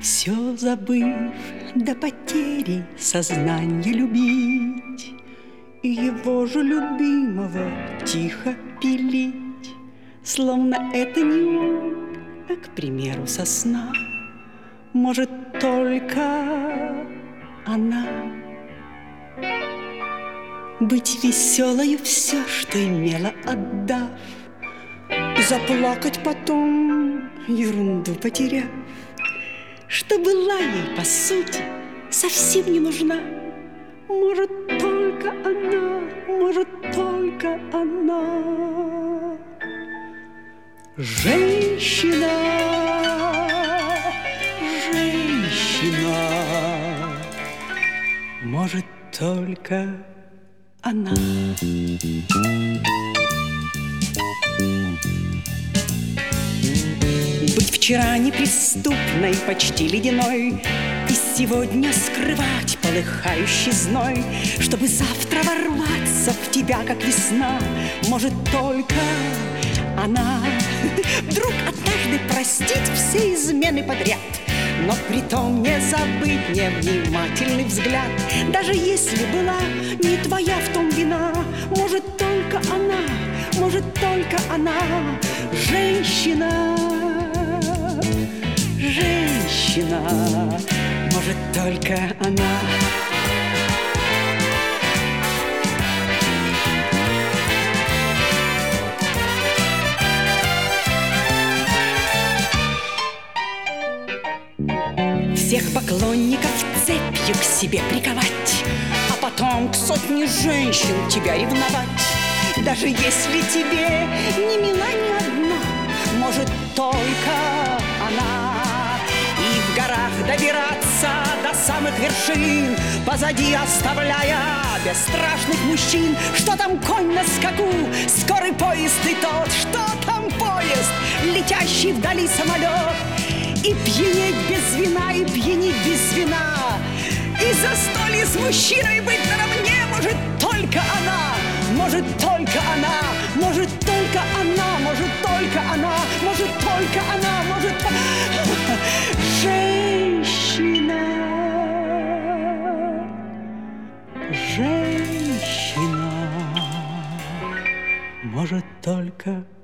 Все забыв до потери сознание любить и его же любимого тихо пилить, словно это не он, а, к примеру, сосна, может только она. Быть веселою все, что имела, отдав, заплакать потом, ерунду потеряв, что была ей, по сути, совсем не нужна. Может, только она, может, только она. Женщина, женщина, может, только она. Быть вчера неприступной, почти ледяной, и сегодня скрывать полыхающий зной, чтобы завтра ворваться в тебя, как весна, может только она. Вдруг однажды простить все измены подряд, но притом не забыть невнимательный взгляд. Даже если была не твоя в том вина, может только она, может только она. Женщина, женщина, может только она. Всех поклонников цепью к себе приковать, а потом к сотне женщин тебя ревновать. Даже если тебе не мила ни одна, может только она. И в горах добираться до самых вершин, позади оставляя бесстрашных мужчин. Что там конь на скаку, скорый поезд и тот, что там поезд, летящий вдали самолет. И пьянеть без вина, и пьянить без вина, и застолье с мужчиной быть наравне, может только она, может только она, может только она, может только она, может только она, может женщина, женщина, может только